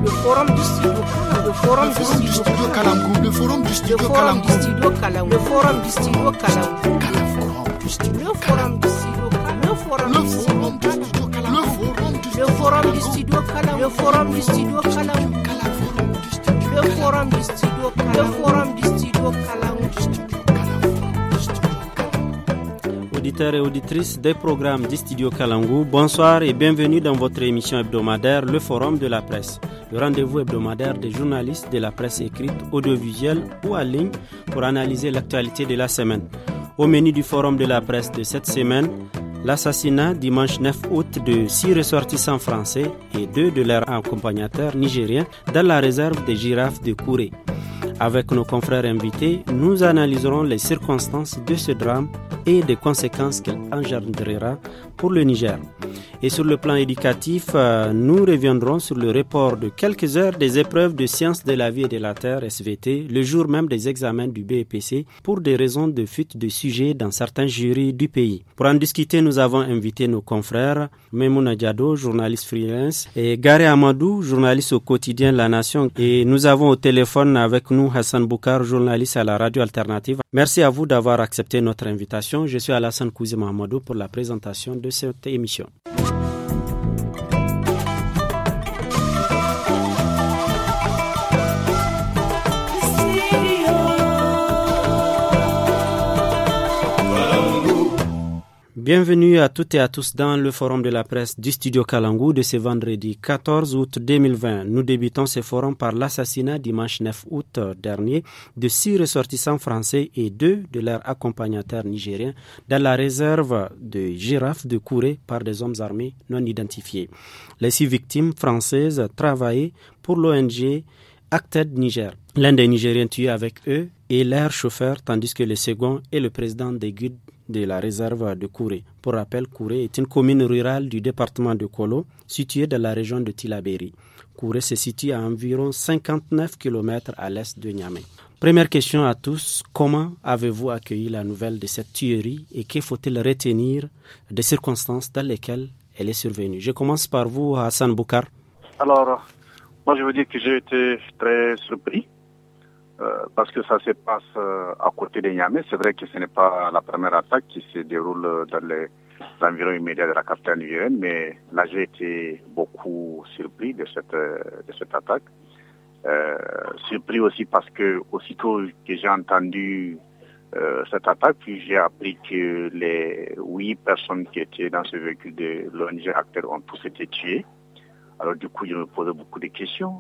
Le forum du studio Kalangu. Le forum du studio Kalangu. Le forum du studio Kalangu. Le forum du studio Kalangu. Le forum du studio Kalangu. Le forum du studio Kalangu. Le forum du studio Kalangu. Le forum du studio Kalangu. Le forum du studio Kalangu. Le forum du studio Kalangu. Auditeurs et auditrices des programmes du Studio Kalangu, bonsoir et bienvenue dans votre émission hebdomadaire, le Forum de la presse. Le rendez-vous hebdomadaire des journalistes de la presse écrite, audiovisuelle ou en ligne pour analyser l'actualité de la semaine. Au menu du Forum de la presse de cette semaine, l'assassinat dimanche 9 août de 6 ressortissants français et 2 de leurs accompagnateurs nigériens dans la réserve des girafes de Kouré. Avec nos confrères invités, nous analyserons les circonstances de ce drame et des conséquences qu'il engendrera pour le Niger. Et sur le plan éducatif, nous reviendrons sur le report de quelques heures des épreuves de sciences de la vie et de la terre SVT, le jour même des examens du BEPC, pour des raisons de fuite de sujets dans certains jurys du pays. Pour en discuter, nous avons invité nos confrères Maimouna Diado, journaliste freelance, et Gary Amadou, journaliste au quotidien La Nation. Et nous avons au téléphone avec nous Hassan Boukar, journaliste à la radio alternative. Merci à vous d'avoir accepté notre invitation. Je suis Alassane Kouzi Mahamadou pour la présentation de cette émission. Bienvenue à toutes et à tous dans le forum de la presse du Studio Kalangu de ce vendredi 14 août 2020. Nous débutons ce forum par l'assassinat dimanche 9 août dernier de 6 ressortissants français et 2 de leurs accompagnateurs nigériens dans la réserve de girafes de Kouré par des hommes armés non identifiés. Les 6 victimes françaises travaillaient pour l'ONG Acted Niger. L'un des Nigériens tués avec eux est leur chauffeur, tandis que le second est le président des guides de la réserve de Kouré. Pour rappel, Kouré est une commune rurale du département de Kolo, située dans la région de Tillabéri. Kouré se situe à environ 59 km à l'est de Niamey. Première question à tous, comment avez-vous accueilli la nouvelle de cette tuerie et que faut-il retenir des circonstances dans lesquelles elle est survenue? Je commence par vous, Hassan Boukar. Alors, moi je veux dire que j'ai été très surpris. Parce que ça se passe à côté de Niamey. C'est vrai que ce n'est pas la première attaque qui se déroule dans les environs immédiats de la capitale nigérienne, mais là j'ai été beaucoup surpris de cette attaque. Surpris aussi parce que aussitôt que j'ai entendu cette attaque, puis j'ai appris que les 8 personnes qui étaient dans ce véhicule de l'ONG Acted ont tous été tuées. Alors du coup, je me posais beaucoup de questions.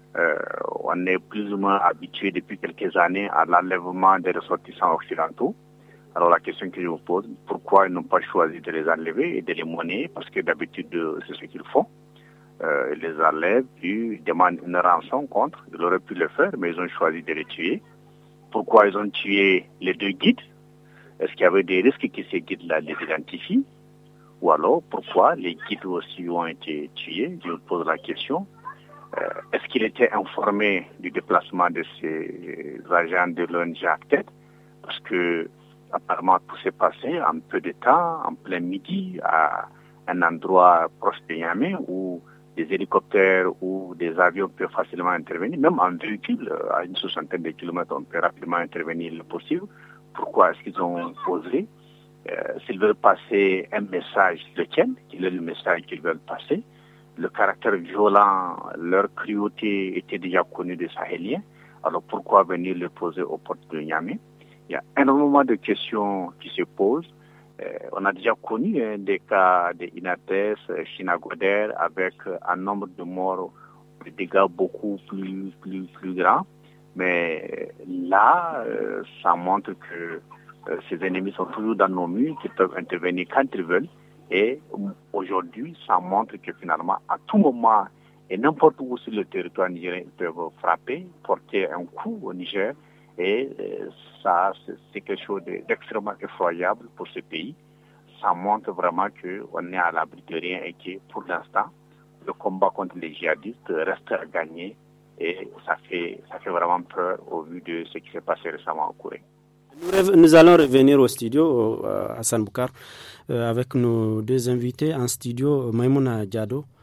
On est plus ou moins habitué depuis quelques années à l'enlèvement des ressortissants occidentaux. Alors la question que je vous pose, pourquoi ils n'ont pas choisi de les enlever et de les monnayer? Parce que d'habitude, c'est ce qu'ils font. Ils les enlèvent, puis ils demandent une rançon contre. Ils auraient pu le faire, mais ils ont choisi de les tuer. Pourquoi ils ont tué les 2 guides? Est-ce qu'il y avait des risques que ces guides-là les identifient? Ou alors, pourquoi les guides aussi ont été tués? Je vous pose la question. Est-ce qu'il était informé du déplacement de ces agents de l'ONG Acted? Parce que apparemment tout s'est passé en peu de temps, en plein midi, à un endroit proche de Niamey où des hélicoptères ou des avions peuvent facilement intervenir, même en véhicule, à une 60aine de kilomètres, on peut rapidement intervenir le possible. Pourquoi est-ce qu'ils ont posé? S'ils veulent passer un message, lequel? Quel est le message qu'ils veulent passer? Le caractère violent, leur cruauté était déjà connu des Sahéliens. Alors pourquoi venir le poser aux portes de Niamey? Il y a énormément de questions qui se posent. On a déjà connu des cas de Inates, Chinagoder, avec un nombre de morts, de dégâts beaucoup plus grands. Mais là, ça montre que ces ennemis sont toujours dans nos murs, qu'ils peuvent intervenir quand ils veulent. Et aujourd'hui, ça montre que finalement, à tout moment, et n'importe où sur le territoire nigérien, ils peuvent frapper, porter un coup au Niger. Et ça, c'est quelque chose d'extrêmement effroyable pour ce pays. Ça montre vraiment qu'on est à l'abri de rien et que pour l'instant, le combat contre les djihadistes reste à gagner. Et ça fait vraiment peur au vu de ce qui s'est passé récemment au Kouré. Nous allons revenir au studio, Hassan Boukar, avec nos 2 invités en studio, Maimouna Diado.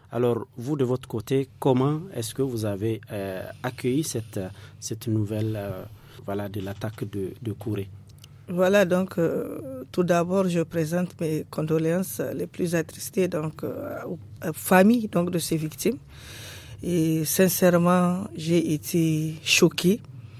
Alors, vous, de votre côté, comment est-ce que vous avez accueilli cette nouvelle de l'attaque de Kouré? Voilà, donc, tout d'abord, je présente mes condoléances les plus attristées aux familles donc, de ces victimes. Et sincèrement, j'ai été choquée,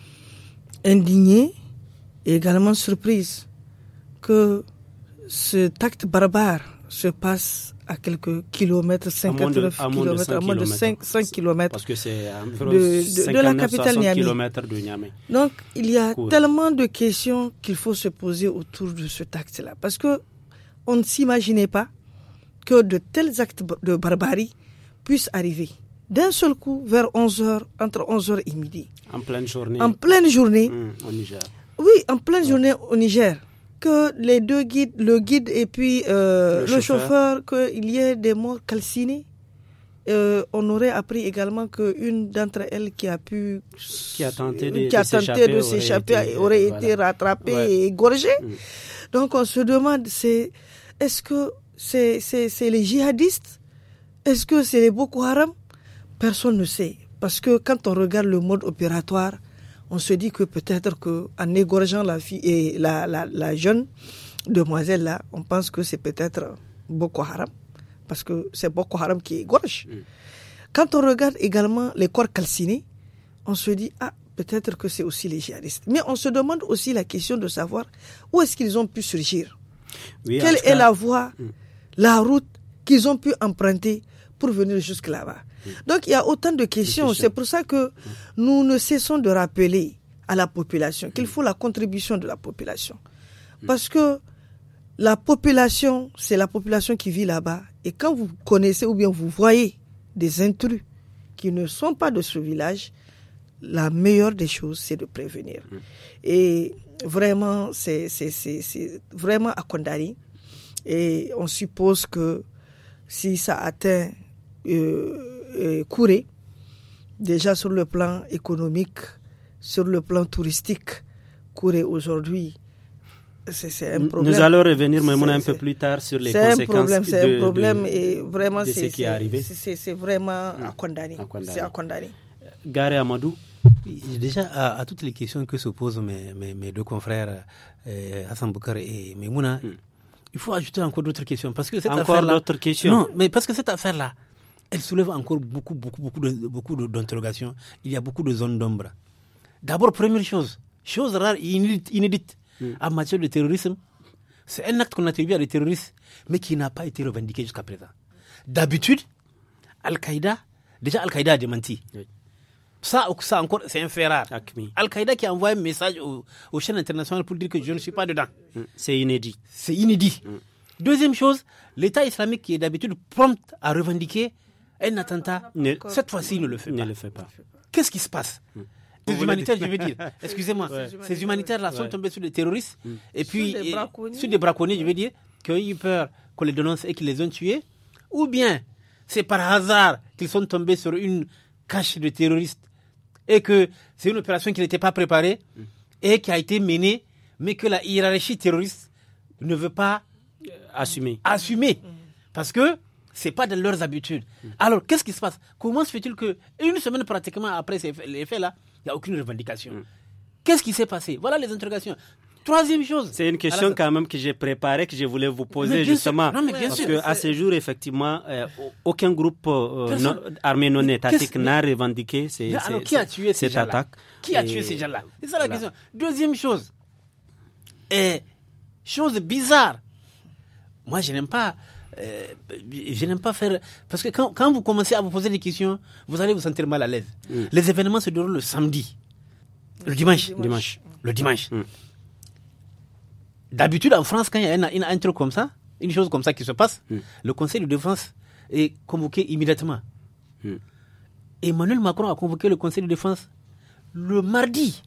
indignée et également surprise que cet acte barbare se passe à quelques kilomètres, 59 kilomètres, à moins de 5 kilomètres. Parce que c'est environ de la capitale Niamey. Kilomètres de Niamey. Donc, il y a tellement de questions qu'il faut se poser autour de cet acte-là. Parce que on ne s'imaginait pas que de tels actes de barbarie puissent arriver d'un seul coup vers 11h, entre 11h et midi. En pleine journée. En pleine journée. Au Niger. Oui, en pleine journée au Niger. Que les deux guides, le guide et puis le chauffeur, qu'il y ait des morts calcinés. On aurait appris également qu'une d'entre elles qui a tenté de s'échapper aurait été rattrapée et égorgée. Donc on se demande, est-ce que c'est les djihadistes? Est-ce que c'est les Boko Haram? Personne ne sait. Parce que quand on regarde le mode opératoire, on se dit que peut-être qu'en égorgeant la fille et la jeune demoiselle là, on pense que c'est peut-être Boko Haram, parce que c'est Boko Haram qui égorge. Quand on regarde également les corps calcinés, on se dit peut-être que c'est aussi les djihadistes. Mais on se demande aussi la question de savoir où est-ce qu'ils ont pu surgir. Oui, quelle est la voie, la route qu'ils ont pu emprunter pour venir jusque là-bas. Donc il y a autant de questions. C'est pour ça que nous ne cessons de rappeler à la population qu'il faut la contribution de la population. Parce que la population, c'est la population qui vit là-bas. Et quand vous connaissez ou bien vous voyez des intrus qui ne sont pas de ce village, la meilleure des choses, c'est de prévenir. Et vraiment, c'est vraiment à condamner. Et on suppose que si ça atteint Kouré, déjà sur le plan économique, sur le plan touristique, Kouré aujourd'hui, c'est un problème. Nous allons revenir Maïmouna un peu plus tard sur les conséquences c'est un problème et vraiment de ce qui est arrivé. C'est vraiment à condamner. C'est à condamner. Gare Amadou. Déjà, à toutes les questions que se posent mes deux confrères, Hassan Boukar et Maïmouna, il faut ajouter encore d'autres questions. Parce que cette d'autres questions. Non, mais parce que cette affaire-là, elle soulève encore beaucoup d'interrogations. Il y a beaucoup de zones d'ombre. D'abord, première chose rare et inédite en matière de terrorisme, c'est un acte qu'on attribue à des terroristes, mais qui n'a pas été revendiqué jusqu'à présent. D'habitude, Al-Qaïda a démenti. Oui. Ça encore, c'est un fait rare. Al-Qaïda qui a envoyé un message aux chaînes internationales pour dire que je ne suis pas dedans. C'est inédit. Deuxième chose, l'État islamique qui est d'habitude prompt à revendiquer un attentat, cette fois-ci il ne le fait pas. Qu'est-ce qui se passe? Ces humanitaires, je veux dire, excusez-moi, ces humanitaires-là sont tombés sur des terroristes, et puis sur des braconniers, je veux dire, qui ont eu peur qu'on les dénonce et qu'ils les ont tués, ou bien c'est par hasard qu'ils sont tombés sur une cache de terroristes et que c'est une opération qui n'était pas préparée et qui a été menée, mais que la hiérarchie terroriste ne veut pas assumer. Parce que c'est pas dans leurs habitudes. Alors, qu'est-ce qui se passe? Comment se fait-il que une semaine pratiquement après les faits là, il n'y a aucune revendication? Qu'est-ce qui s'est passé? Voilà les interrogations. Troisième chose. C'est une question quand même que j'ai préparée, que je voulais vous poser justement. Parce qu'à ce jour, effectivement, aucun groupe armé non étatique n'a revendiqué cette attaque. Qui a tué ces gens-là? C'est ça la question. Deuxième chose. Chose bizarre. Moi, je n'aime pas faire... Parce que quand vous commencez à vous poser des questions, vous allez vous sentir mal à l'aise. Les événements se déroulent le samedi. Le dimanche. D'habitude, en France, quand il y a un truc comme ça, une chose comme ça qui se passe, le Conseil de défense est convoqué immédiatement. Emmanuel Macron a convoqué le Conseil de défense le mardi.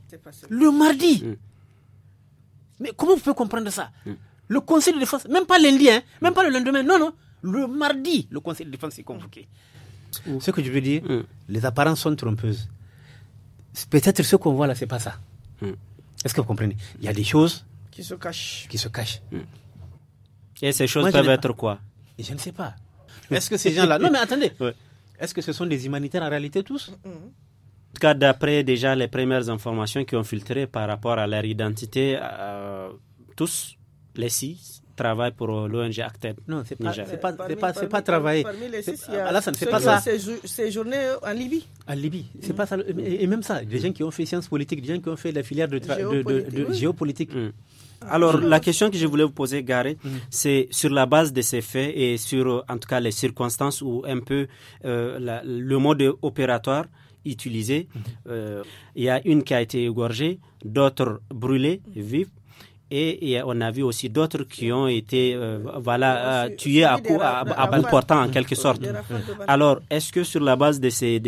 Mais comment vous pouvez comprendre ça? Le Conseil de défense, même pas lundi, même pas le lendemain, non. Le mardi, le Conseil de défense est convoqué. Ce que je veux dire, les apparences sont trompeuses. Peut-être ce qu'on voit là, c'est pas ça. Est-ce que vous comprenez? Il y a des choses qui se cachent. Et ces choses peuvent être quoi? Je ne sais pas. Est-ce que ces gens-là... Non mais attendez, est-ce que ce sont des humanitaires en réalité tous? En tout cas, d'après déjà les premières informations qui ont filtré par rapport à leur identité, tous, les 6, travaillent pour l'ONG Acted. Non, c'est pas travailler. Alassane, c'est pas ça. Ces journées en Libye. En Libye, c'est pas ça. Et même ça, des gens qui ont fait sciences politiques, des gens qui ont fait la filière de géopolitique. Alors, la question que je voulais vous poser, Garé, c'est sur la base de ces faits et sur, en tout cas, les circonstances où un peu le mode opératoire utilisé. Il y a une qui a été égorgée, d'autres brûlées vives. Et on a vu aussi d'autres qui ont été tués à balles portant en quelque sorte. Alors, est-ce que sur la base de ces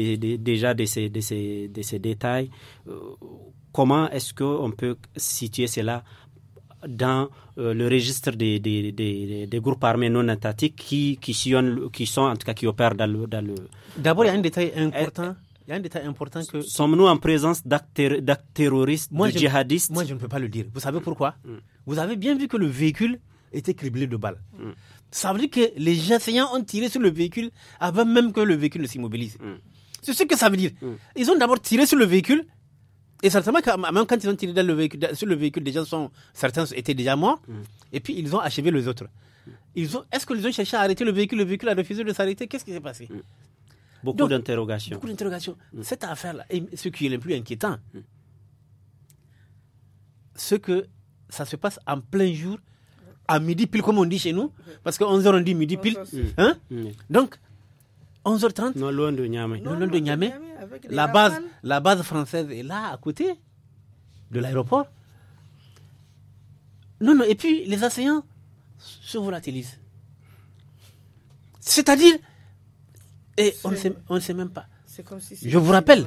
détails, comment est-ce qu'on peut situer cela dans le registre des groupes armés non étatiques qui sont en tout cas qui opèrent dans le... D'abord, il y a un détail important. Il y a un détail important que... Sommes-nous en présence d'actes terroristes, de djihadistes? Moi, je ne peux pas le dire. Vous savez pourquoi? Vous avez bien vu que le véhicule était criblé de balles. Ça veut dire que les assaillants ont tiré sur le véhicule avant même que le véhicule ne s'immobilise. C'est ce que ça veut dire. Ils ont d'abord tiré sur le véhicule et certainement, même quand ils ont tiré sur le véhicule, certains étaient déjà morts et puis ils ont achevé les autres. Est-ce qu'ils ont cherché à arrêter le véhicule? Le véhicule a refusé de s'arrêter. Qu'est-ce qui s'est passé? Beaucoup d'interrogations. Cette affaire-là, et ce qui est le plus inquiétant, c'est que ça se passe en plein jour, à midi pile, comme on dit chez nous, parce que 11h on dit midi pile. Donc, 11h30. Non, loin de Niamey. La base française est là, à côté de l'aéroport. Non, et puis les assaillants se volatilisent. C'est-à-dire... Et on ne sait même pas. Je vous rappelle,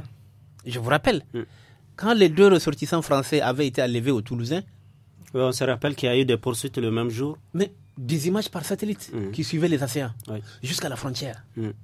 quand les 2 ressortissants français avaient été enlevés au Toulousain, on se rappelle qu'il y a eu des poursuites le même jour. Mais des images par satellite qui suivaient les assaillants jusqu'à la frontière.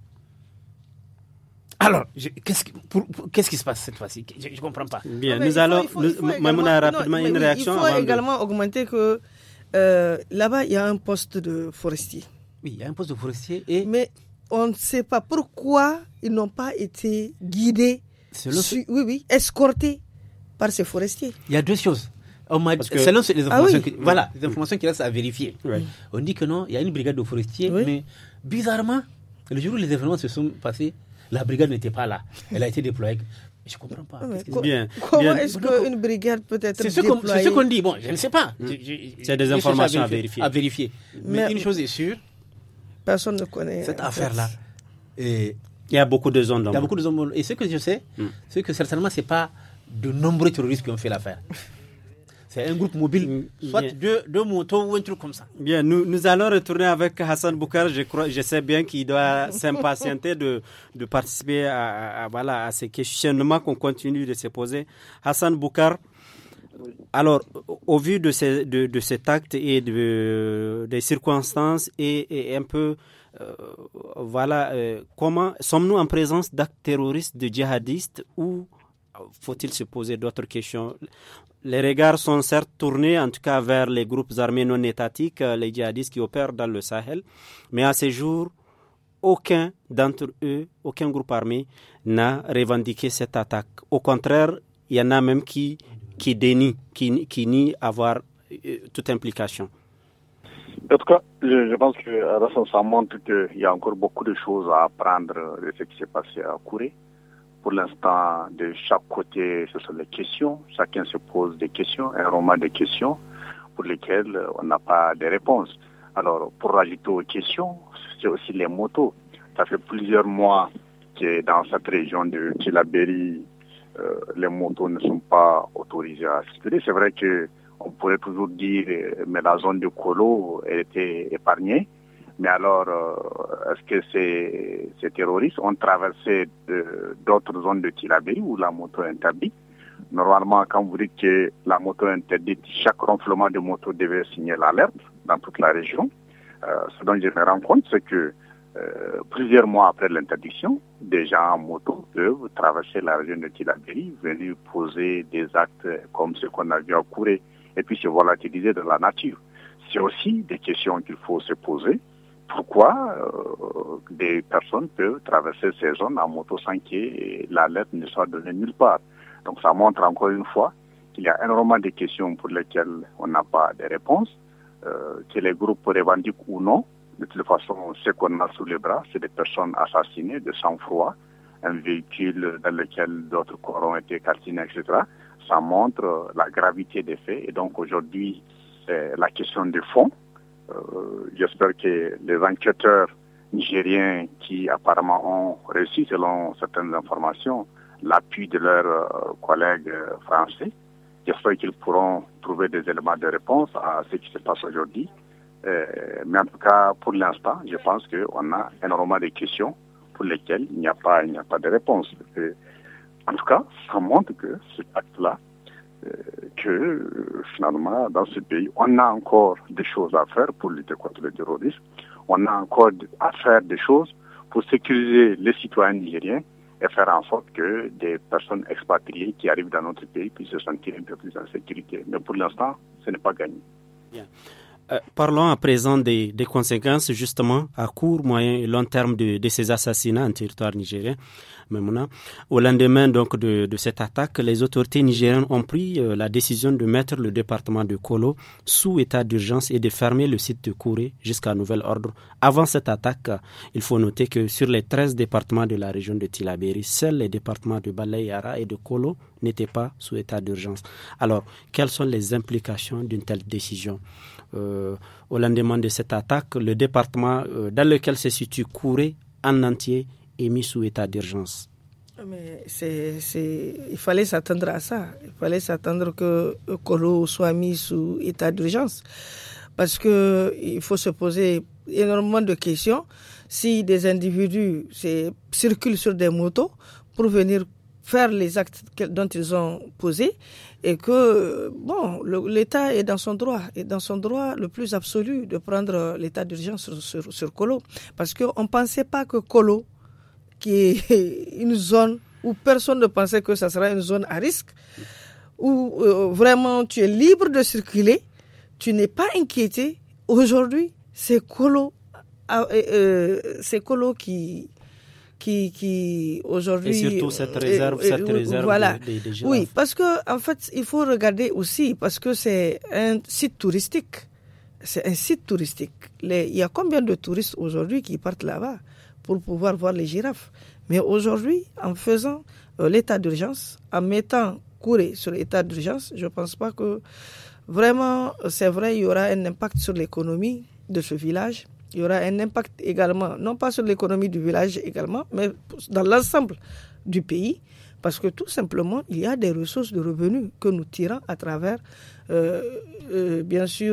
Alors, qu'est-ce qui se passe cette fois-ci? Je ne comprends pas. Bien, Maïmouna, rapidement une réaction. Il faut également augmenter que là-bas, il y a un poste de forestier. Oui, il y a un poste de forestier. Mais on ne sait pas pourquoi ils n'ont pas été guidés, escortés par ces forestiers. Il y a 2 choses. Selon les informations, les informations qui restent à vérifier. On dit que non, il y a une brigade de forestiers, mais bizarrement, le jour où les événements se sont passés, la brigade n'était pas là. Elle a été déployée. Je ne comprends pas. Comment est-ce qu'une brigade peut être déployée? C'est ce qu'on dit. Bon, je ne sais pas. C'est des informations à vérifier. Mais une chose est sûre. Personne ne connaît cette affaire-là. Il y a beaucoup de zones. Et ce que je sais, c'est que certainement, ce n'est pas de nombreux terroristes qui ont fait l'affaire. C'est un groupe mobile, soit deux motos ou un truc comme ça. Bien, nous allons retourner avec Hassan Boukar. Je sais bien qu'il doit s'impatienter de participer à ces questionnements qu'on continue de se poser. Hassan Boukar, alors, au vu de cet acte et des circonstances et un peu, comment sommes-nous en présence d'actes terroristes, de djihadistes, ou faut-il se poser d'autres questions? Les regards sont certes tournés, en tout cas, vers les groupes armés non étatiques, les djihadistes qui opèrent dans le Sahel, mais à ce jour, aucun d'entre eux, aucun groupe armé n'a revendiqué cette attaque. Au contraire, il y en a même qui dénient, qui nient avoir toute implication. En tout cas, je pense que ça montre qu'il y a encore beaucoup de choses à apprendre de ce qui s'est passé à Kouré. Pour l'instant, de chaque côté, ce sont les questions. Chacun se pose des questions, un roman de questions pour lesquelles on n'a pas de réponse. Alors, pour rajouter aux questions, c'est aussi les motos. Ça fait plusieurs mois que dans cette région de Tillabéri, les motos ne sont pas autorisées à circuler. C'est vrai qu'on pourrait toujours dire, mais la zone de Kolo était épargnée. Mais alors, est-ce que ces terroristes ont traversé d'autres zones de Tillabéri où la moto est interdite? Normalement, quand vous dites que la moto est interdite, chaque ronflement de moto devait signer l'alerte dans toute la région. Ce dont je me rends compte, c'est que plusieurs mois après l'interdiction, des gens en moto peuvent traverser la région de Tillabéri, venir poser des actes comme ce qu'on a vu à Kouré, et puis se volatiliser dans la nature. C'est aussi des questions qu'il faut se poser. pourquoi des personnes peuvent traverser ces zones en moto sans que l'alerte ne soit donnée nulle part. Donc ça montre encore une fois qu'il y a énormément de questions pour lesquelles on n'a pas de réponses, que les groupes revendiquent ou non. De toute façon, ce qu'on a sous les bras, c'est des personnes assassinées de sang-froid, un véhicule dans lequel d'autres corps ont été calcinés, etc. Ça montre la gravité des faits. Et donc aujourd'hui, c'est la question de fond. J'espère que les enquêteurs nigériens qui apparemment ont reçu, selon certaines informations, l'appui de leurs collègues français, j'espère qu'ils pourront trouver des éléments de réponse à ce qui se passe aujourd'hui. Mais en tout cas, pour l'instant, je pense qu'on a énormément de questions pour lesquelles il n'y a pas de réponse. En tout cas, ça montre que cet acte-là, que finalement, dans ce pays, on a encore des choses à faire pour lutter contre le terrorisme. On a encore à faire des choses pour sécuriser les citoyens nigériens et faire en sorte que des personnes expatriées qui arrivent dans notre pays puissent se sentir un peu plus en sécurité. Mais pour l'instant, ce n'est pas gagné. Bien. Parlons à présent des conséquences justement à court, moyen et long terme de ces assassinats en territoire nigérien. Maimouna, au lendemain donc de cette attaque, les autorités nigériennes ont pris la décision de mettre le département de Kolo sous état d'urgence et de fermer le site de Kouré jusqu'à nouvel ordre. Avant cette attaque, il faut noter que sur les 13 départements de la région de Tillabéri, seuls les départements de Balayara et de Kolo n'étaient pas sous état d'urgence. Alors, quelles sont les implications d'une telle décision? Au lendemain de cette attaque, le département dans lequel se situe Kouré en entier est mis sous état d'urgence. Mais il fallait s'attendre à ça. Il fallait s'attendre que Kolo soit mis sous état d'urgence. Parce qu'il faut se poser énormément de questions. Si des individus circulent sur des motos pour venir faire les actes dont ils ont posés, et que l'État est dans son droit le plus absolu de prendre l'état d'urgence sur Kolo, parce qu'on ne pensait pas que Kolo, qui est une zone où personne ne pensait que ça sera une zone à risque, où vraiment tu es libre de circuler, tu n'es pas inquiété. Aujourd'hui, c'est Kolo qui aujourd'hui... Et surtout cette réserve voilà. des girafes. Oui, parce que en fait, il faut regarder aussi, parce que c'est un site touristique. C'est un site touristique. Il y a combien de touristes aujourd'hui qui partent là-bas pour pouvoir voir les girafes? Mais aujourd'hui, en faisant l'état d'urgence, en mettant Kouré sur l'état d'urgence, je ne pense pas que vraiment, c'est vrai, il y aura un impact sur l'économie de ce village. Il y aura un impact également, non pas sur l'économie du village également, mais dans l'ensemble du pays, parce que tout simplement, il y a des ressources de revenus que nous tirons à travers, bien sûr,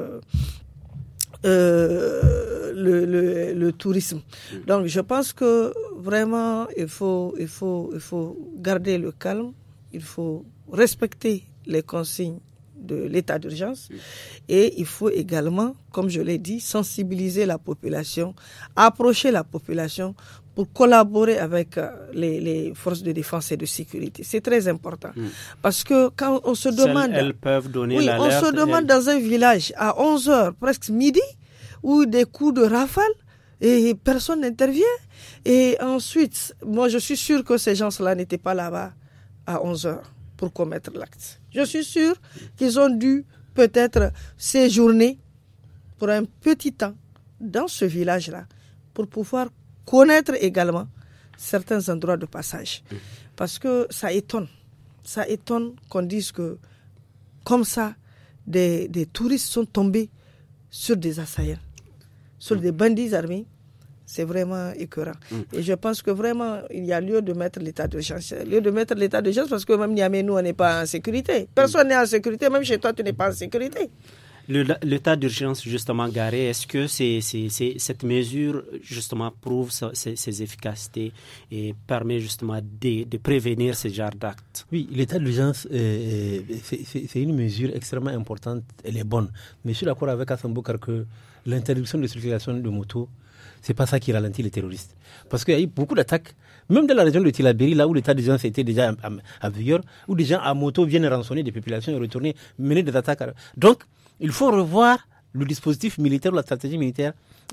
le tourisme. Donc, je pense que vraiment, il faut garder le calme, il faut respecter les consignes de l'état d'urgence et il faut également, comme je l'ai dit, sensibiliser la population, approcher la population pour collaborer avec les forces de défense et de sécurité. C'est très important. Parce que quand on se demande... Elles peuvent donner l'alerte. On se demande dans un village à 11h, presque midi, où des coups de rafale et personne n'intervient. Et ensuite, moi je suis sûr que ces gens-là n'étaient pas là-bas à 11h pour commettre l'acte. Je suis sûr qu'ils ont dû peut-être séjourner pour un petit temps dans ce village-là pour pouvoir connaître également certains endroits de passage. Parce que ça étonne qu'on dise que comme ça, des touristes sont tombés sur des assaillants, sur des bandits armés. C'est vraiment écœurant. Et je pense que vraiment, il y a lieu de mettre l'état d'urgence. Parce que même Niamey, nous, on n'est pas en sécurité. Personne n'est en sécurité, même chez toi, tu n'es pas en sécurité. L'état d'urgence, justement, Garé, est-ce que cette mesure, justement, prouve ses efficacités et permet, justement, de prévenir ce genre d'actes? Oui, l'état d'urgence, c'est une mesure extrêmement importante. Elle est bonne. Mais je suis d'accord avec Hassan Boukar que l'interdiction de circulation de motos, c'est pas ça qui ralentit les terroristes. Parce qu'il y a eu beaucoup d'attaques, même dans la région de Tillabéri, là où l'état d'urgence était déjà en vigueur, où des gens à moto viennent rançonner des populations et retourner, mener des attaques. Donc, il faut revoir le dispositif militaire, la stratégie militaire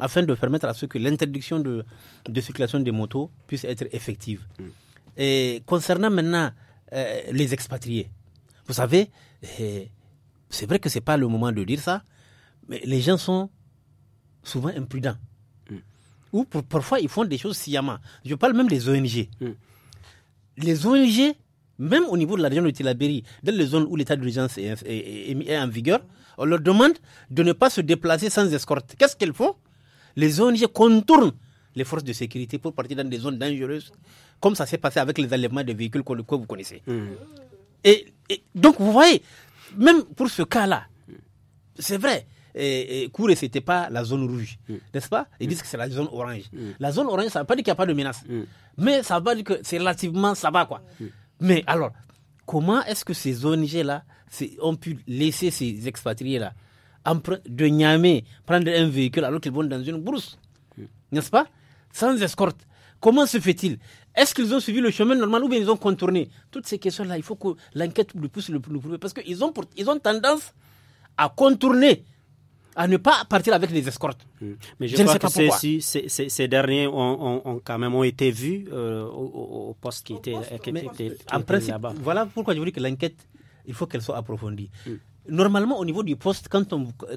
afin de permettre à ce que l'interdiction de circulation des motos puisse être effective. Et concernant maintenant les expatriés, vous savez, c'est vrai que ce n'est pas le moment de dire ça, mais les gens sont souvent imprudents. Ou parfois, ils font des choses sciemment. Je parle même des ONG. Les ONG, même au niveau de la région de Tillabéri, dans les zones où l'état d'urgence est en vigueur, on leur demande de ne pas se déplacer sans escorte. Qu'est-ce qu'elles font? Les ONG contournent les forces de sécurité pour partir dans des zones dangereuses, comme ça s'est passé avec les enlèvements de véhicules que vous connaissez. Et donc, vous voyez, même pour ce cas-là, c'est vrai, Kouré, ce n'était pas la zone rouge, n'est-ce pas? Ils disent que c'est la zone orange. La zone orange, ça ne veut pas dire qu'il n'y a pas de menace. Mais ça veut dire que c'est relativement, ça va quoi. Mais alors, comment est-ce que ces ONG-là ont pu laisser ces expatriés-là de Niamey prendre un véhicule alors qu'ils vont dans une brousse, n'est-ce pas? Sans escorte. Comment se fait-il? Est-ce qu'ils ont suivi le chemin normal ou bien ils ont contourné? Toutes ces questions-là, il faut que l'enquête le pousse le plus, parce qu'ils ont tendance à contourner, à ne pas partir avec les escortes. Mais je crois que ces derniers ont quand même été vus au poste qui était en principe, là-bas. Voilà pourquoi je vous dis que l'enquête, il faut qu'elle soit approfondie. Normalement, au niveau du poste, quand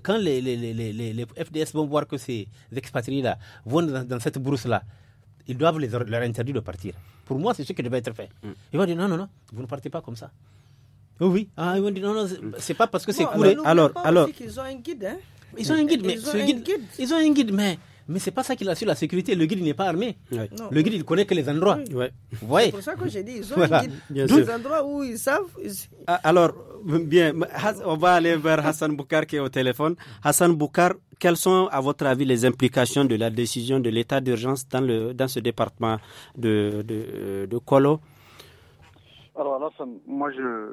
les FDS vont voir que ces expatriés-là vont dans cette brousse-là, ils doivent leur interdire de partir. Pour moi, c'est ce qui devait être fait. Ils vont dire non, vous ne partez pas comme ça. Oui. Ils vont dire non, c'est pas parce que c'est Kouré. Alors, ils ont un guide, hein? Ils ont un guide, ils ont un guide, mais c'est pas ça qui assure la sécurité. Le guide, il n'est pas armé. Ouais. Le guide, il connaît que les endroits. Ouais. Vous voyez? C'est pour ça que j'ai dit, ils ont un guide. Les endroits où ils savent. Alors, bien, on va aller vers Hassan Boukar qui est au téléphone. Hassan Boukar, quelles sont, à votre avis, les implications de la décision de l'état d'urgence dans ce département de Kolo? Alors, moi,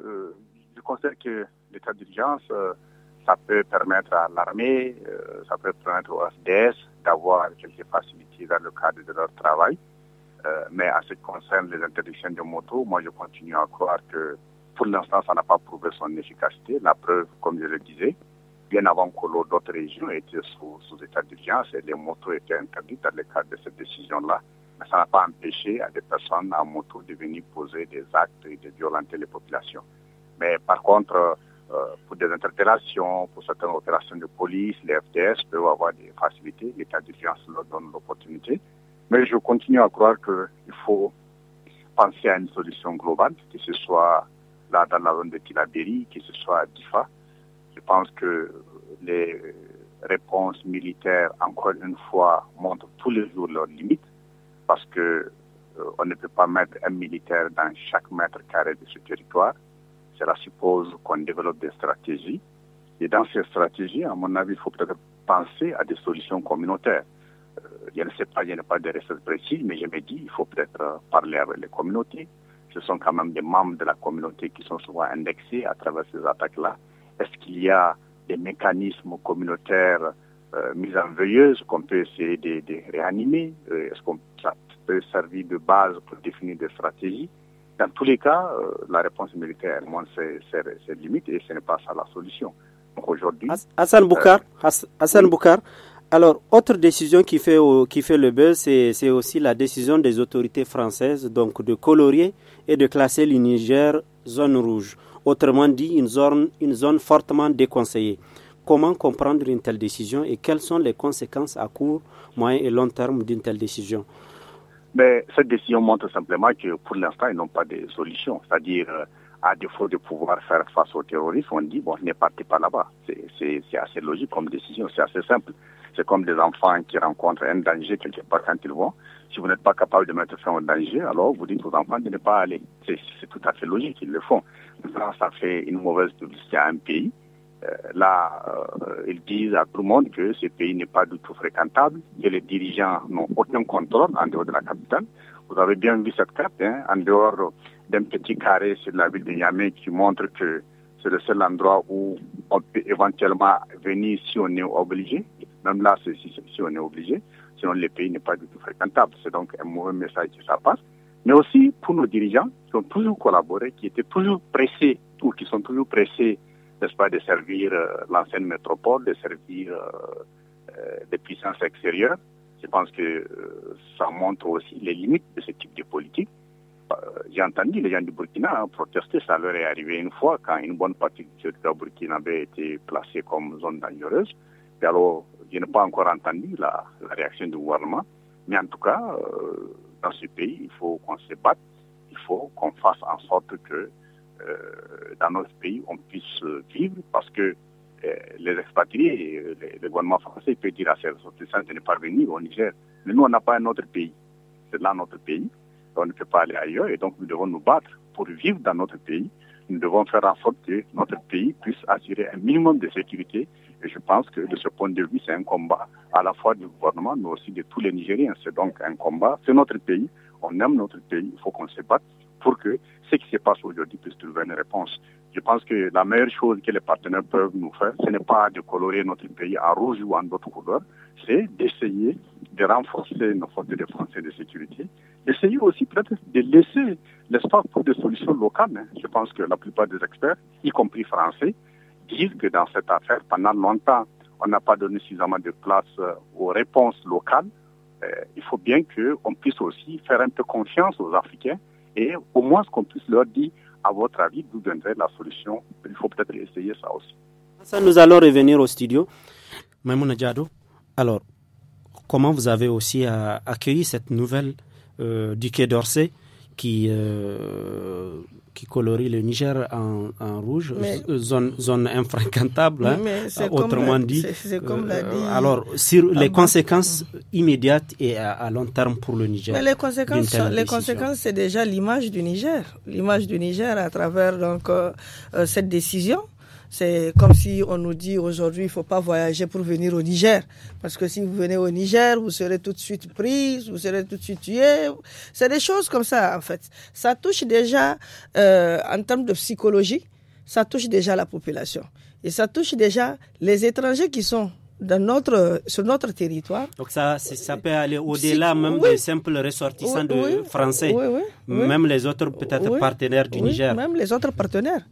je considère que l'état d'urgence, ça peut permettre à l'armée, ça peut permettre aux FDS d'avoir quelques facilités dans le cadre de leur travail. Mais en ce qui concerne les interdictions de motos, moi je continue à croire que pour l'instant ça n'a pas prouvé son efficacité. La preuve, comme je le disais, bien avant que d'autres régions étaient sous état d'urgence et les motos étaient interdites dans le cadre de cette décision-là. Mais ça n'a pas empêché à des personnes en moto de venir poser des actes et de violenter les populations. Mais par contre, pour des interpellations, pour certaines opérations de police, les FDS peuvent avoir des facilités, l'état d'urgence leur donne l'opportunité. Mais je continue à croire qu'il faut penser à une solution globale, que ce soit là dans la zone de Tillabéri, que ce soit à Difa. Je pense que les réponses militaires, encore une fois, montrent tous les jours leurs limites, parce que on ne peut pas mettre un militaire dans chaque mètre carré de ce territoire. Cela suppose qu'on développe des stratégies. Et dans ces stratégies, à mon avis, il faut peut-être penser à des solutions communautaires. Je ne sais pas, il n'y a pas de recettes précises, mais je me dis, il faut peut-être parler avec les communautés. Ce sont quand même des membres de la communauté qui sont souvent indexés à travers ces attaques-là. Est-ce qu'il y a des mécanismes communautaires mis en veilleuse qu'on peut essayer de réanimer? Est-ce que ça peut servir de base pour définir des stratégies? Dans tous les cas, la réponse militaire montre ses limites et ce n'est pas ça la solution. Donc aujourd'hui, Hassan Boukar, alors autre décision qui fait le buzz, c'est aussi la décision des autorités françaises donc de colorier et de classer le Niger zone rouge. Autrement dit, une zone fortement déconseillée. Comment comprendre une telle décision et quelles sont les conséquences à court, moyen et long terme d'une telle décision? Mais cette décision montre simplement que pour l'instant, ils n'ont pas de solution. C'est-à-dire, à défaut de pouvoir faire face aux terroristes, on dit, bon, ne partez pas là-bas. C'est assez logique comme décision, c'est assez simple. C'est comme des enfants qui rencontrent un danger quelque part quand ils vont. Si vous n'êtes pas capable de mettre fin au danger, alors vous dites aux enfants de ne pas aller. C'est tout à fait logique, ils le font. Maintenant, ça fait une mauvaise publicité à un pays. Ils disent à tout le monde que ce pays n'est pas du tout fréquentable, que les dirigeants n'ont aucun contrôle en dehors de la capitale. Vous avez bien vu cette carte, en dehors d'un petit carré sur la ville de Niamey qui montre que c'est le seul endroit où on peut éventuellement venir si on est obligé. Même là, c'est si on est obligé. Sinon, le pays n'est pas du tout fréquentable. C'est donc un mauvais message que ça passe. Mais aussi pour nos dirigeants qui ont toujours collaboré, qui étaient toujours pressés, ou qui sont toujours pressés, n'est-ce pas, de servir l'ancienne métropole, de servir des puissances extérieures. Je pense que ça montre aussi les limites de ce type de politique. J'ai entendu les gens du Burkina protester, ça leur est arrivé une fois quand une bonne partie du territoire burkinabé a été placée comme zone dangereuse. Et alors, je n'ai pas encore entendu la réaction du gouvernement, mais en tout cas, dans ce pays, il faut qu'on se batte, il faut qu'on fasse en sorte que dans notre pays, on puisse vivre, parce que les expatriés, le gouvernement français peut dire à ses ressortissants de ne pas venir au Niger. Mais nous, on n'a pas un autre pays. C'est là notre pays. On ne peut pas aller ailleurs et donc nous devons nous battre pour vivre dans notre pays. Nous devons faire en sorte que notre pays puisse assurer un minimum de sécurité. Et je pense que de ce point de vue, c'est un combat à la fois du gouvernement, mais aussi de tous les Nigériens. C'est donc un combat. C'est notre pays. On aime notre pays. Il faut qu'on se batte pour que ce qui se passe aujourd'hui puisse trouver une réponse. Je pense que la meilleure chose que les partenaires peuvent nous faire, ce n'est pas de colorer notre pays en rouge ou en d'autres couleurs, c'est d'essayer de renforcer nos forces de défense et de sécurité. Essayer aussi peut-être de laisser l'espace pour des solutions locales. Je pense que la plupart des experts, y compris français, disent que dans cette affaire, pendant longtemps, on n'a pas donné suffisamment de place aux réponses locales. Il faut bien qu'on puisse aussi faire un peu confiance aux Africains et au moins qu'on puisse leur dire, à votre avis, d'où viendrait la solution. Il faut peut-être essayer ça aussi. Ça, nous allons revenir au studio. Maïmouna Diado, alors, comment vous avez aussi accueilli cette nouvelle du Quai d'Orsay qui colorie le Niger en rouge, zone infréquentable, autrement dit. C'est comme l'a dit. Alors, sur les conséquences immédiates et à long terme pour le Niger. Mais les conséquences, c'est déjà l'image du Niger. L'image du Niger à travers donc cette décision. C'est comme si on nous dit aujourd'hui, il ne faut pas voyager pour venir au Niger. Parce que si vous venez au Niger, vous serez tout de suite pris, vous serez tout de suite tué. C'est des choses comme ça, en fait. Ça touche déjà, en termes de psychologie, ça touche déjà la population. Et ça touche déjà les étrangers qui sont sur notre territoire. Donc ça peut aller au-delà des simples ressortissants français. Même les autres peut-être partenaires du Niger. Même les autres partenaires.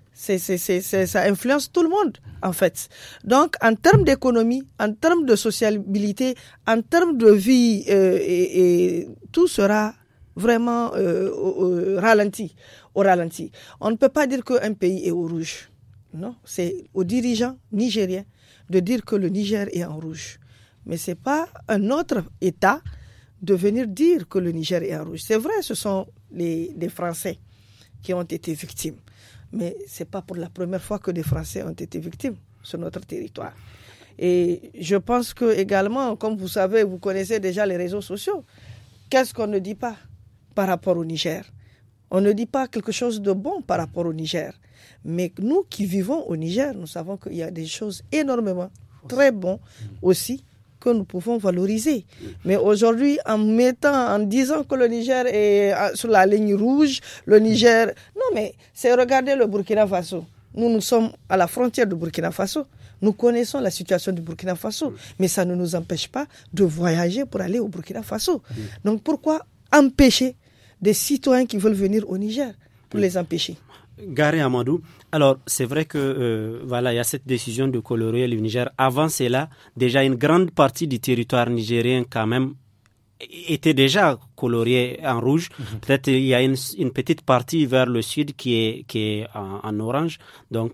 Ça influence tout le monde, en fait. Donc, en termes d'économie, en termes de sociabilité, en termes de vie, et tout sera vraiment au ralenti. On ne peut pas dire qu'un pays est au rouge. Non, c'est aux dirigeants nigériens de dire que le Niger est en rouge. Mais ce n'est pas un autre État de venir dire que le Niger est en rouge. C'est vrai, ce sont les Français qui ont été victimes. Mais ce n'est pas pour la première fois que des Français ont été victimes sur notre territoire. Et je pense que également, comme vous savez, vous connaissez déjà les réseaux sociaux. Qu'est-ce qu'on ne dit pas par rapport au Niger? On ne dit pas quelque chose de bon par rapport au Niger. Mais nous qui vivons au Niger, nous savons qu'il y a des choses énormément très bonnes aussi que nous pouvons valoriser. Mais aujourd'hui, en disant que le Niger est sur la ligne rouge, le Niger... Non, mais c'est regarder le Burkina Faso. Nous sommes à la frontière du Burkina Faso. Nous connaissons la situation du Burkina Faso. Mais ça ne nous empêche pas de voyager pour aller au Burkina Faso. Donc pourquoi empêcher des citoyens qui veulent venir au Niger pour les empêcher? Gary Amadou, alors c'est vrai que il y a cette décision de colorer le Niger. Avant cela, déjà une grande partie du territoire nigérien quand même était déjà coloré en rouge. Peut-être il y a une petite partie vers le sud qui est en orange, donc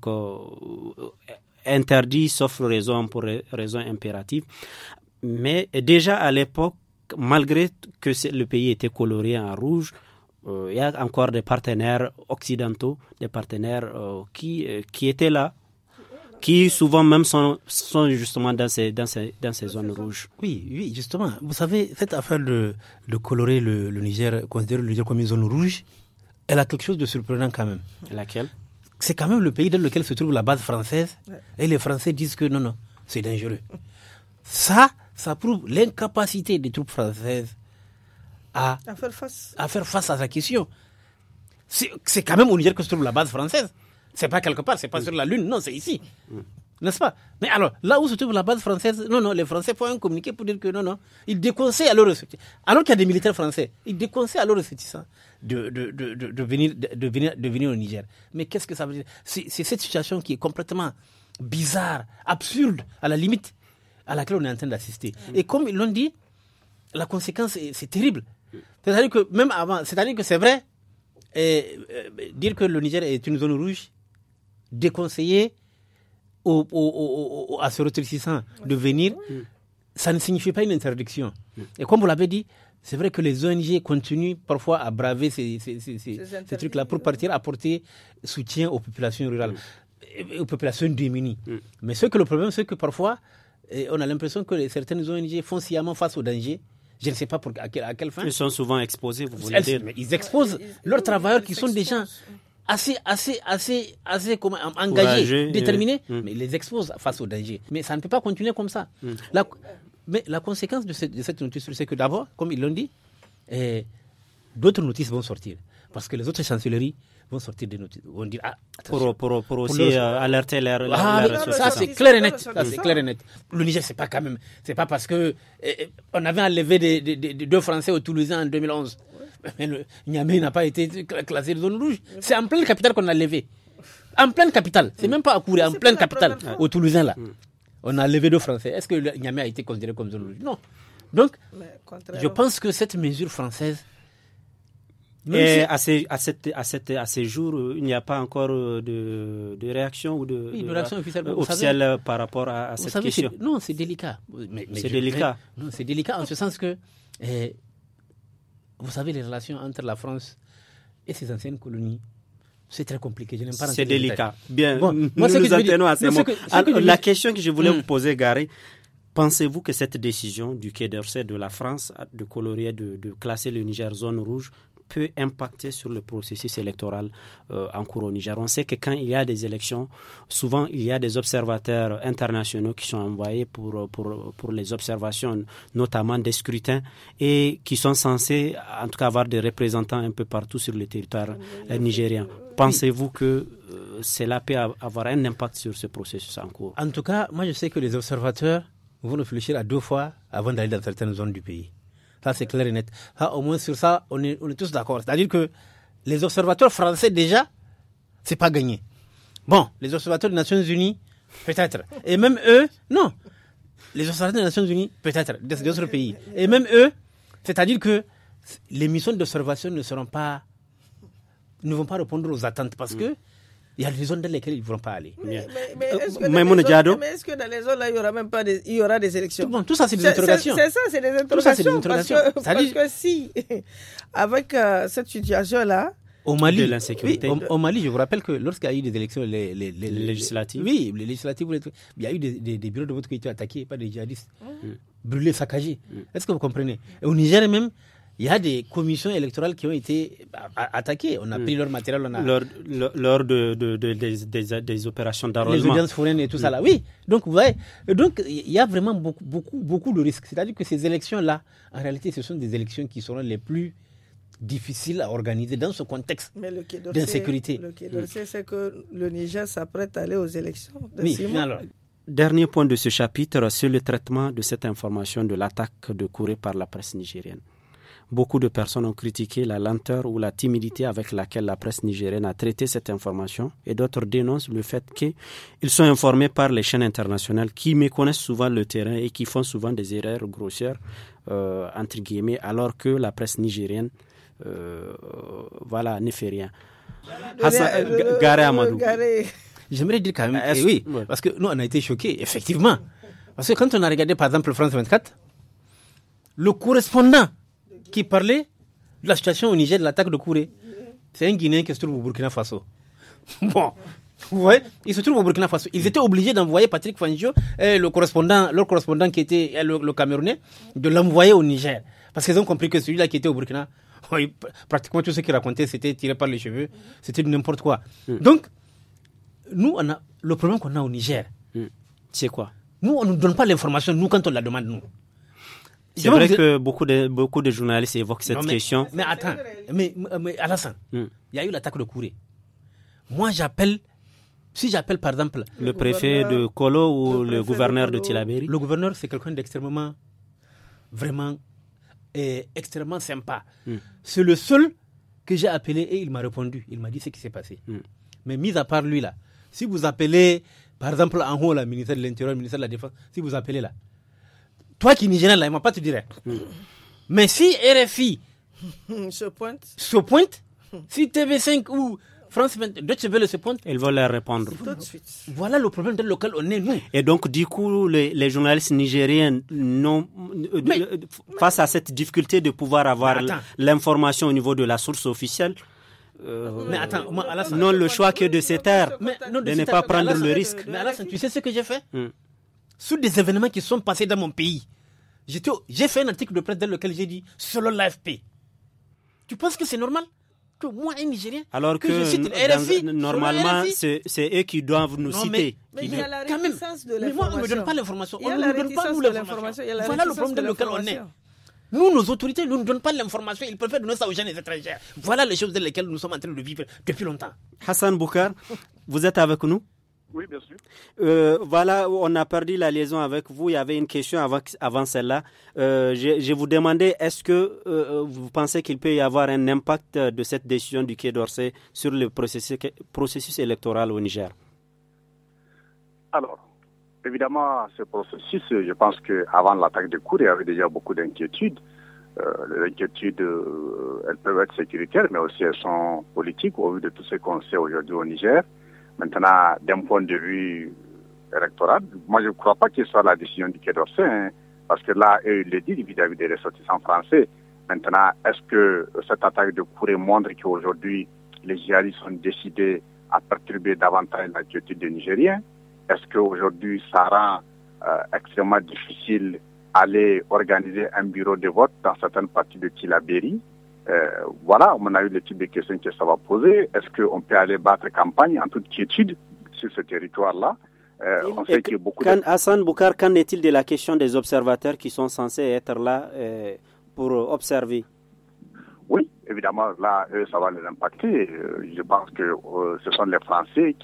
interdit sauf raison impérative. Mais déjà à l'époque, malgré que le pays était coloré en rouge, il y a encore des partenaires occidentaux, des partenaires qui étaient là, qui souvent même sont justement dans ces zones rouges. Oui, justement. Vous savez, cette affaire de colorer le Niger, considérer le Niger comme une zone rouge, elle a quelque chose de surprenant quand même. Laquelle? C'est quand même le pays dans lequel se trouve la base française, et les Français disent que non, c'est dangereux. Ça prouve l'incapacité des troupes françaises à faire face à la question. C'est quand même au Niger que se trouve la base française. C'est pas quelque part, c'est pas sur la Lune, non, c'est ici. N'est-ce pas? Mais alors, là où se trouve la base française, non, les Français font un communiqué pour dire que non. Ils déconseillent à leurs ressortissants. Alors qu'il y a des militaires français, ils déconseillent à leurs ressortissants de venir au Niger. Mais qu'est-ce que ça veut dire? C'est cette situation qui est complètement bizarre, absurde, à la limite. à laquelle on est en train d'assister. Et comme ils l'ont dit, la conséquence, c'est terrible. C'est-à-dire que même avant, c'est-à-dire que c'est vrai, dire que le Niger est une zone rouge, déconseiller à ce ressortissant de venir, ça ne signifie pas une interdiction. Et comme vous l'avez dit, c'est vrai que les ONG continuent parfois à braver ces trucs-là pour partir apporter soutien aux populations rurales, aux populations démunies. Mais le problème, c'est que parfois, on a l'impression que certaines ONG font sciemment face au danger. Je ne sais pas à quelle fin. Ils sont souvent exposés, vous voulez dire. Mais ils exposent leurs travailleurs qui sont des gens assez engagés, déterminés, mais ils les exposent face au danger. Mais ça ne peut pas continuer comme ça. Mais la conséquence de cette notice, c'est que d'abord, comme ils l'ont dit, d'autres notices vont sortir. Parce que les autres chancelleries vont sortir des notices. Vont dire, pour aussi alerter ça, c'est clair et net. Ça, c'est clair et net. Le Niger, c'est pas parce que on avait enlevé des 2 Français au Toulousain en 2011. Mais le Niamey n'a pas été classé zone rouge. C'est en pleine capitale qu'on a levé. En pleine capitale. C'est même pas à Kouré, en pleine capitale. Au Toulousain, là. On a levé 2 Français. Est-ce que le Niamey a été considéré comme zone rouge? Non. Donc, je pense que cette mesure française. Et à ces jours, il n'y a pas encore de réaction ou de réaction officielle par rapport à cette question. Non, c'est délicat. C'est délicat. Non, c'est délicat en ce sens que, vous savez, les relations entre la France et ses anciennes colonies, c'est très compliqué. Je n'aime pas c'est délicat. Bien, nous atteignons à ces mots. La question que je voulais vous poser, Gary, pensez-vous que cette décision du Quai d'Orsay de la France de colorier, de classer le Niger zone rouge, peut impacter sur le processus électoral en cours au Niger? On sait que quand il y a des élections, souvent il y a des observateurs internationaux qui sont envoyés pour les observations, notamment des scrutins, et qui sont censés, en tout cas, avoir des représentants un peu partout sur le territoire nigérien. Pensez-vous que cela peut avoir un impact sur ce processus en cours? En tout cas, moi je sais que les observateurs vont réfléchir à 2 fois avant d'aller dans certaines zones du pays. Ça, c'est clair et net. Ça, au moins, sur ça, on est tous d'accord. C'est-à-dire que les observateurs français, déjà, c'est pas gagné. Bon, les observateurs des Nations Unies, peut-être. Et même eux, non. Les observateurs des Nations Unies, peut-être, d'autres pays. Et même eux, c'est-à-dire que les missions d'observation ne vont pas répondre aux attentes parce que il y a des zones dans lesquelles ils ne vont pas aller. Mais est-ce que dans les zones là, il y aura des élections? Bon, tout ça, c'est des interrogations. C'est ça, c'est des interrogations. Parce que si, avec cette situation-là, au Mali, de l'insécurité. Oui, au Mali, je vous rappelle que lorsqu'il y a eu des élections les législatives, oui, les législatives, il y a eu des bureaux de vote qui ont été attaqués par des djihadistes, brûlés, saccagés. Est-ce que vous comprenez? Et au Niger même, il y a des commissions électorales qui ont été attaquées. On a pris leur matériel. Lors des opérations d'arrosement. Les audiences foraines et tout ça là. Oui. Donc, vous voyez. Donc, il y a vraiment beaucoup de risques. C'est-à-dire que ces élections-là, en réalité, ce sont des élections qui seront les plus difficiles à organiser dans ce contexte d'insécurité. Le Quai d'Orsay, c'est que le Niger s'apprête à aller aux élections. Dernier point de ce chapitre, c'est le traitement de cette information de l'attaque de Kouré par la presse nigérienne. Beaucoup de personnes ont critiqué la lenteur ou la timidité avec laquelle la presse nigérienne a traité cette information et d'autres dénoncent le fait qu'ils sont informés par les chaînes internationales qui méconnaissent souvent le terrain et qui font souvent des erreurs grossières, entre guillemets, alors que la presse nigérienne ne fait rien. Gary Amadou. J'aimerais dire quand même, oui, parce que nous on a été choqués, effectivement. Parce que quand on a regardé par exemple France 24, le correspondant qui parlait de la situation au Niger, de l'attaque de Kouré, c'est un Guinéen qui se trouve au Burkina Faso. Bon, vous voyez, il se trouve au Burkina Faso. Ils étaient obligés d'envoyer Patrick Fangio, leur correspondant qui était le Camerounais, de l'envoyer au Niger. Parce qu'ils ont compris que celui-là qui était au Burkina, pratiquement tout ce qu'il racontait, c'était tiré par les cheveux, c'était n'importe quoi. Donc, nous, le problème qu'on a au Niger, c'est quoi? Nous, on ne nous donne pas l'information, nous, quand on la demande, nous. C'est vrai que beaucoup de journalistes évoquent cette question. Mais attends, mais Alassane, il y a eu l'attaque de Kouré. Moi, si j'appelle par exemple le préfet de Kolo ou le gouverneur de Tillabéri. Le gouverneur, c'est quelqu'un d'extrêmement, vraiment, extrêmement sympa. C'est le seul que j'ai appelé et il m'a répondu. Il m'a dit ce qui s'est passé. Mais mis à part lui là, si vous appelez, par exemple, en haut, le ministère de l'Intérieur, le ministère de la Défense, si vous appelez là, Toi qui es Nigérien, là, il ne va pas te dire. Mais si RFI se pointe, si TV5 ou France 22, Deutsche Welle se pointe, ils vont leur répondre. Tout de suite. Voilà le problème dans lequel on est, nous. Et donc, du coup, les journalistes nigériens, face à cette difficulté de pouvoir avoir l'information au niveau de la source officielle, mais attends, moi, Alassane, non le choix que de se taire, de ne pas prendre le risque. Mais Alassane, tu sais ce que j'ai fait sur des événements qui sont passés dans mon pays. J'ai fait un article de presse dans lequel j'ai dit, selon l'AFP. Tu penses que c'est normal que moi, un Nigérien, alors que je cite RFI, normalement, c'est eux qui doivent nous citer. Mais il y a la quand même. réticence de l'information. Mais moi, on ne me donne pas l'information. Il y On a ne la me donne pas, nous, l'information. Voilà le problème dans lequel on est. Nous, nos autorités, nous ne donnent pas l'information. Ils préfèrent donner ça aux jeunes étrangers. Voilà les choses dans lesquelles nous sommes en train de vivre depuis longtemps. Hassan Boukar, vous êtes avec nous? Oui, bien sûr. Voilà, on a perdu la liaison avec vous. Il y avait une question avant celle-là. Je vous demandais, est-ce que vous pensez qu'il peut y avoir un impact de cette décision du Quai d'Orsay sur le processus électoral au Niger? Alors, évidemment, ce processus, je pense qu'avant l'attaque de Cour, il y avait déjà beaucoup d'inquiétudes. Les inquiétudes, elles peuvent être sécuritaires, mais aussi elles sont politiques au vu de tout ce qu'on sait aujourd'hui au Niger. Maintenant, d'un point de vue électoral, moi je ne crois pas que ce soit la décision du Quai d'Orsay, parce que là, eux, ils le disent vis-à-vis des ressortissants français. Maintenant, est-ce que cette attaque de Cour montre qu'aujourd'hui, les djihadistes sont décidés à perturber davantage l'inquiétude des Nigériens? Est-ce qu'aujourd'hui, ça rend extrêmement difficile d'aller organiser un bureau de vote dans certaines parties de Tillabéri? Voilà, on a eu le type de questions que ça va poser. Est-ce qu'on peut aller battre campagne en toute quiétude sur ce territoire-là? On sait qu'il y a beaucoup Hassan Boukar, qu'en est-il de la question des observateurs qui sont censés être là pour observer? Oui, évidemment, là, ça va les impacter. Je pense que ce sont les Français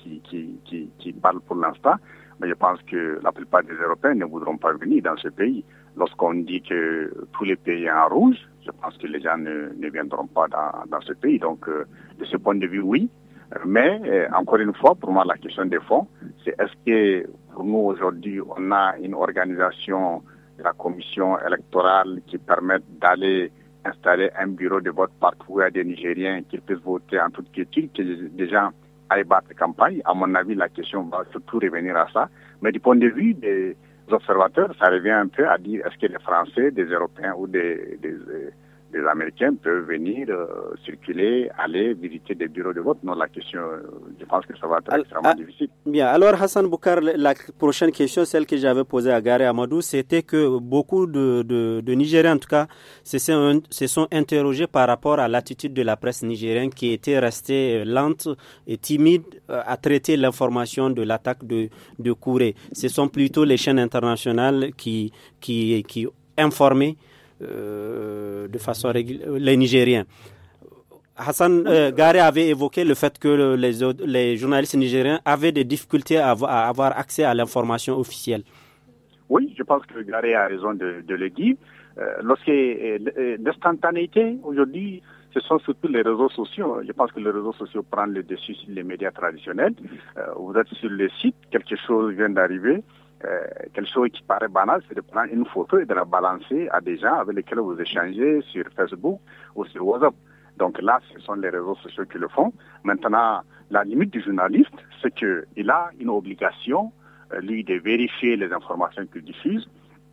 qui parlent pour l'instant, mais je pense que la plupart des Européens ne voudront pas venir dans ce pays. Lorsqu'on dit que tous les pays sont en rouge, je pense que les gens ne viendront pas dans ce pays. Donc, de ce point de vue, oui. Mais, encore une fois, pour moi, la question des fonds, c'est est-ce que pour nous, aujourd'hui, on a une organisation de la commission électorale qui permette d'aller installer un bureau de vote partout où il y a des Nigériens qui puissent voter en toute quiétude, que des gens aillent battre campagne. À mon avis, la question va surtout revenir à ça. Mais du point de vue des observateurs, ça revient un peu à dire est-ce que les Français, des Européens ou des Américains peuvent venir circuler, aller visiter des bureaux de vote? Non, la question, je pense que ça va être extrêmement difficile. Bien, alors Hassan Boukar, la prochaine question, celle que j'avais posée à Gary Amadou, c'était que beaucoup de Nigériens, en tout cas, se sont interrogés par rapport à l'attitude de la presse nigérienne qui était restée lente et timide à traiter l'information de l'attaque de Kouré. Ce sont plutôt les chaînes internationales qui informaient de façon régulière les Nigériens. Hassan Gare avait évoqué le fait que les journalistes nigériens avaient des difficultés à avoir accès à l'information officielle. Oui, je pense que Gare a raison de le dire. L'instantanéité, aujourd'hui, ce sont surtout les réseaux sociaux. Je pense que les réseaux sociaux prennent le dessus sur les médias traditionnels. Vous êtes sur le site, quelque chose vient d'arriver. Quelque chose qui paraît banal, c'est de prendre une photo et de la balancer à des gens avec lesquels vous échangez sur Facebook ou sur WhatsApp. Donc là, ce sont les réseaux sociaux qui le font. Maintenant, la limite du journaliste, c'est qu'il a une obligation, lui, de vérifier les informations qu'il diffuse.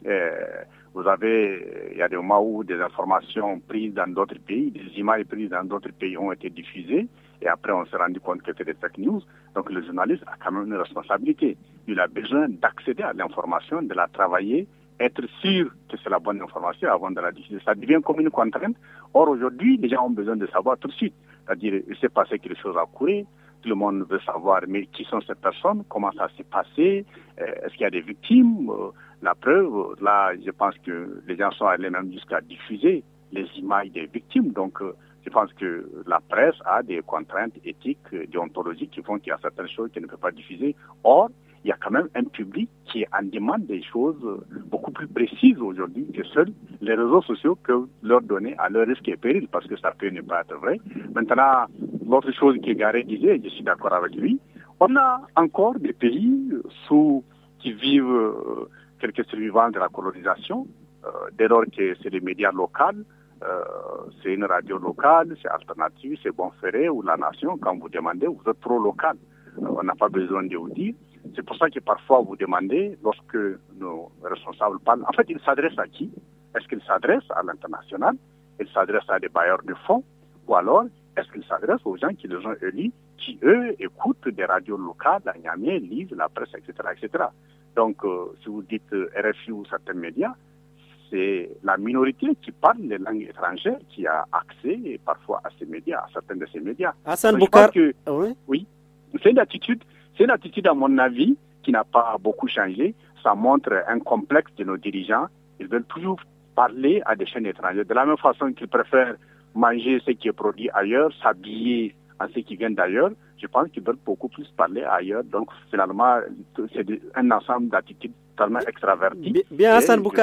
Il y a des moments où des informations prises dans d'autres pays, des images prises dans d'autres pays ont été diffusées et après on s'est rendu compte que c'était des fake news. Donc le journaliste a quand même une responsabilité. Il a besoin d'accéder à l'information, de la travailler, être sûr que c'est la bonne information avant de la diffuser. Ça devient comme une contrainte. Or aujourd'hui, les gens ont besoin de savoir tout de suite. C'est-à-dire, il s'est passé quelque chose à Kouré, tout le monde veut savoir, mais qui sont ces personnes, comment ça s'est passé, est-ce qu'il y a des victimes, la preuve, là, je pense que les gens sont allés même jusqu'à diffuser les images des victimes. Donc, je pense que la presse a des contraintes éthiques, déontologiques qui font qu'il y a certaines choses qu'elle ne peut pas diffuser. Or, il y a quand même un public qui en demande des choses beaucoup plus précises aujourd'hui que seuls les réseaux sociaux peuvent leur donner à leur risque et péril, parce que ça peut ne pas être vrai. Maintenant, l'autre chose que Garé disait, je suis d'accord avec lui, on a encore des pays qui vivent quelques survivants de la colonisation, dès lors que c'est les médias locaux, c'est une radio locale, c'est Alternative, c'est Bonferré ou La Nation, quand vous demandez, vous êtes trop local. On n'a pas besoin de vous dire. C'est pour ça que parfois vous demandez, lorsque nos responsables parlent, en fait, ils s'adressent à qui? Est-ce qu'ils s'adressent à l'international? Ils s'adressent à des bailleurs de fonds? Ou alors, est-ce qu'ils s'adressent aux gens qui les ont élus, qui, eux, écoutent des radios locales, à Niamey, lisent la presse, etc., etc. Donc, si vous dites RFI ou certains médias, c'est la minorité qui parle les langues étrangères qui a accès parfois à ces médias, à certains de ces médias. Hassan Boukar, oui, c'est une attitude, à mon avis, qui n'a pas beaucoup changé. Ça montre un complexe de nos dirigeants. Ils veulent toujours parler à des chaînes étrangères. De la même façon qu'ils préfèrent manger ce qui est produit ailleurs, s'habiller en ce qui vient d'ailleurs, je pense qu'ils veulent beaucoup plus parler ailleurs. Donc, finalement, c'est un ensemble d'attitudes totalement extraverties. Bien,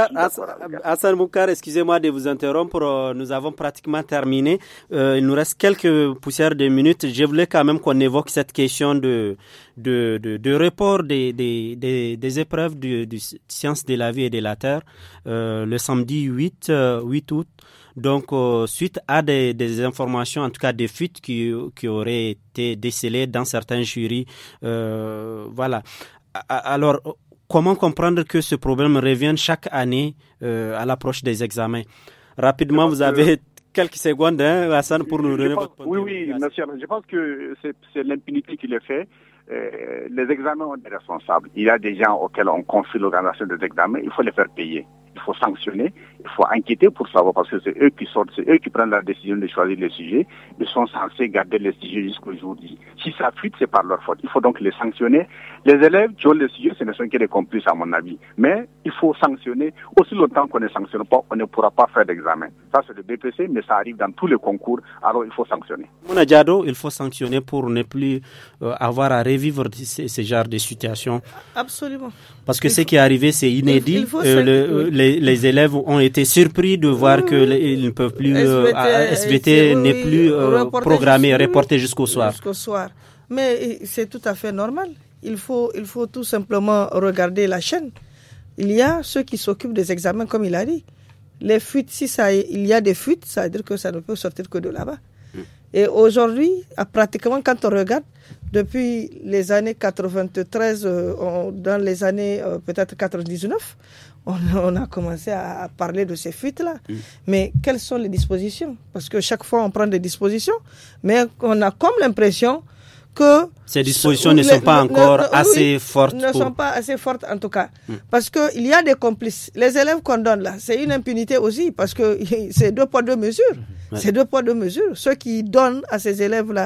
Hassan Boukar, excusez-moi de vous interrompre. Nous avons pratiquement terminé. Il nous reste quelques poussières de minutes. Je voulais quand même qu'on évoque cette question de report des épreuves de sciences de la vie et de la terre le samedi 8 août. Donc, suite à des informations, en tout cas des fuites qui auraient été décelées dans certains jurys. Voilà. Alors, comment comprendre que ce problème revienne chaque année à l'approche des examens? Rapidement, vous avez quelques secondes, Hassan, pour nous donner votre point de vue. Oui, monsieur. Je pense que c'est l'impunité qui le fait. Les examens ont des responsables. Il y a des gens auxquels on confie l'organisation des examens. Il faut les faire payer. Il faut sanctionner, il faut enquêter pour savoir, parce que c'est eux qui sortent, c'est eux qui prennent la décision de choisir les sujets. Ils sont censés garder les sujets jusqu'au jour J. Si ça fuite, c'est par leur faute. Il faut donc les sanctionner. Les élèves qui ont les sujets, ce ne sont que des complices à mon avis. Mais il faut sanctionner. Aussi longtemps qu'on ne sanctionne pas, on ne pourra pas faire d'examen. Ça, c'est le BPC, mais ça arrive dans tous les concours. Alors, il faut sanctionner. Mouna Diado, il faut sanctionner pour ne plus avoir à revivre ce genre de situation. Absolument. Parce que ce qui est arrivé, c'est inédit. Les élèves ont été surpris de voir qu'ils ne peuvent plus, SVT n'est plus programmé, reporté jusqu'au soir. Mais c'est tout à fait normal. Il faut tout simplement regarder la chaîne. Il y a ceux qui s'occupent des examens, comme il a dit. Les fuites, il y a des fuites, ça veut dire que ça ne peut sortir que de là-bas. Et aujourd'hui, pratiquement, quand on regarde, depuis les années 93, dans les années peut-être 99, on a commencé à parler de ces fuites-là. Mais quelles sont les dispositions? Parce que chaque fois, on prend des dispositions, mais on a comme l'impression que ces dispositions ne sont pas encore assez fortes. Ne sont pas assez fortes en tout cas. Parce qu'il y a des complices. Les élèves qu'on donne là, c'est une impunité aussi, parce que c'est 2 poids 2 mesures. C'est 2 poids 2 mesures. Ceux qui donnent à ces élèves-là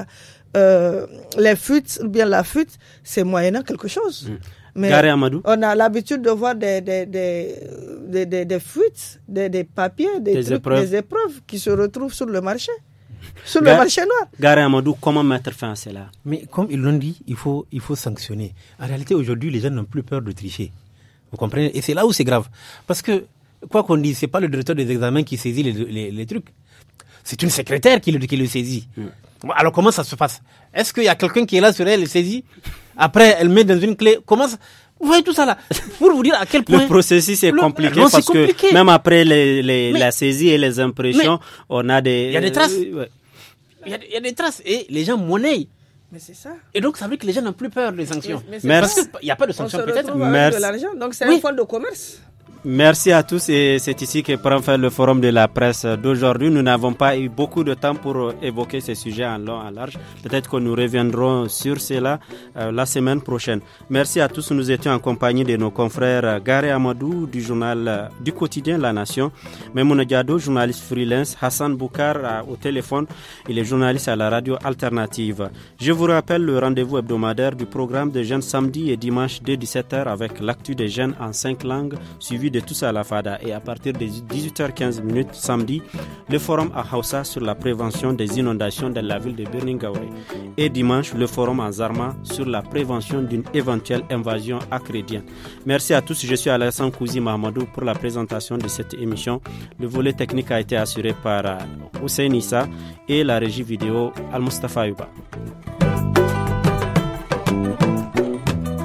les fuites, ou bien la fuite, c'est moyennant quelque chose. Mais on a l'habitude de voir des fuites, des papiers, des épreuves qui se retrouvent sur le marché. Sur le marché noir. Gary Amadou, comment mettre fin à cela? Mais comme ils l'ont dit, il faut sanctionner. En réalité, aujourd'hui, les gens n'ont plus peur de tricher. Vous comprenez? Et c'est là où c'est grave. Parce que, quoi qu'on dise, c'est pas le directeur des examens qui saisit les trucs. C'est une secrétaire qui le saisit. Alors, comment ça se passe? Est-ce qu'il y a quelqu'un qui est là sur elle, elle saisit? Après, elle met dans une clé. Comment ça? Vous voyez tout ça là? Pour vous dire à quel point... Le processus est compliqué parce que même après la saisie et les impressions, on a des... Il y a des traces. Il y a des traces et les gens monnaient. Mais c'est ça. Et donc, ça veut dire que les gens n'ont plus peur des sanctions. Merci. Parce qu'il n'y a pas de sanctions peut-être. Merci. De l'argent. Donc, c'est un fonds de commerce. Merci à tous et c'est ici que prend fin le forum de la presse d'aujourd'hui. Nous n'avons pas eu beaucoup de temps pour évoquer ces sujets en long, en large. Peut-être que nous reviendrons sur cela la semaine prochaine. Merci à tous. Nous étions en compagnie de nos confrères Gary Amadou du journal du quotidien La Nation, Memouna Diado, journaliste freelance, Hassan Boukar au téléphone, il est journaliste à la radio alternative. Je vous rappelle le rendez-vous hebdomadaire du programme des jeunes samedi et dimanche dès 17h avec l'actu des jeunes en 5 langues suivi de tous à la FADA, et à partir de 18h15 samedi, le forum à Hausa sur la prévention des inondations dans la ville de Birningaure, et dimanche le forum à Zarma sur la prévention d'une éventuelle invasion acrédienne. Merci à tous, je suis Alassane Kouzi Mahamadou pour la présentation de cette émission. Le volet technique a été assuré par Hussein Issa et la régie vidéo Al-Mustafa Yuba.